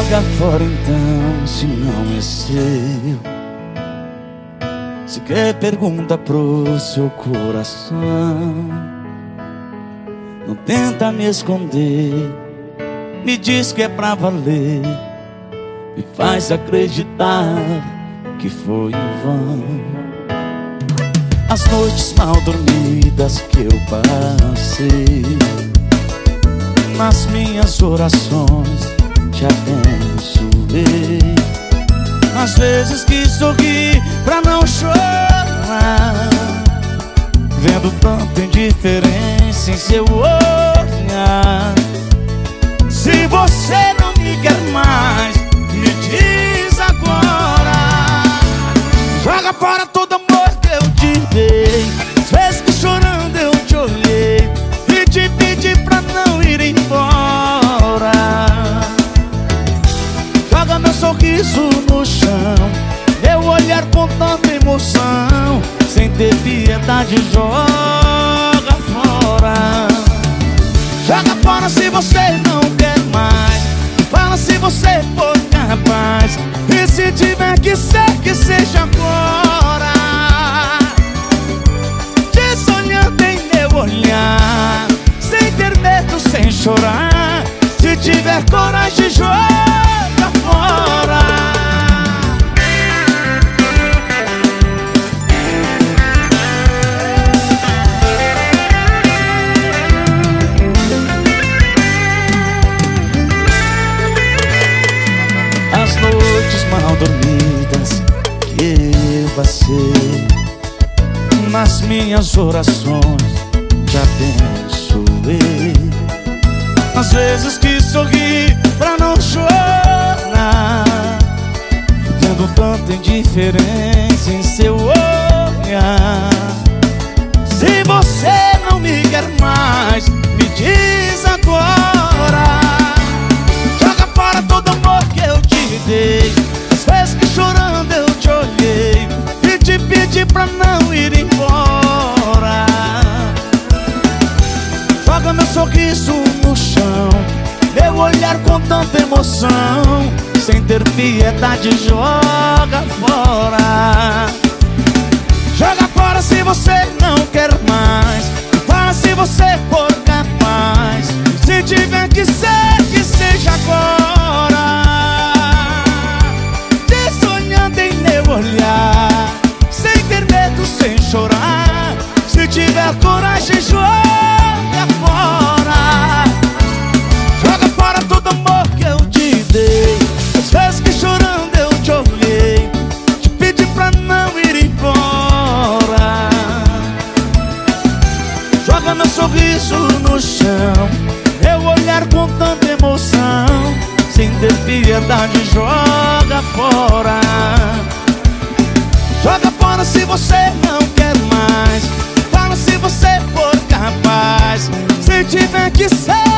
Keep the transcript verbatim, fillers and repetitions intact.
Joga fora então, se não é seu. Se quer, pergunta pro seu coração. Não tenta me esconder, me diz que é pra valer. Me faz acreditar que foi em vão. As noites mal dormidas que eu passei, nas minhas orações te abençoei. Às vezes que sorri pra não chorar, vendo tanta indiferença em seu olhar. Se você não me quer mais, me diz agora. Joga fora todo amor que eu te dei. Às vezes que chorando eu te olhei e te pedi pra não ir embora. Joga meu sorriso no chão, meu olhar com tanta emoção. Sem ter piedade, joga fora. Joga fora se você não quer mais. Fala se você for capaz. E se tiver que ser, que seja agora. Desolhando em meu olhar, sem ter medo, sem chorar. Se tiver coragem, joga fora. As noites mal dormidas que eu passei, nas minhas orações te abençoei. Às vezes que sorri pra não chorar, vendo tanta indiferença em seu olhar. Se você não me quer mais, me diz agora. Joga fora todo amor que eu te dei. Às vezes que chorando eu te olhei e te pedi pra não ir embora. Joga meu sorriso no chão, meu olhar com tanta emoção. Sem ter piedade, joga fora. Joga fora se você não quer mais. Fala se você for capaz. Se tiver que ser, que seja agora. Desolhando em meu olhar, sem ter medo, sem chorar. Se tiver coragem, joga fora. Joga fora todo amor que eu te dei. Às vezes que chorando eu te olhei, te pedi pra não ir embora. Joga meu sorriso no chão, meu olhar com tanta emoção. Sem ter piedade, joga fora. Joga fora se você não quer mais. Fala se você for capaz. Se tiver que ser,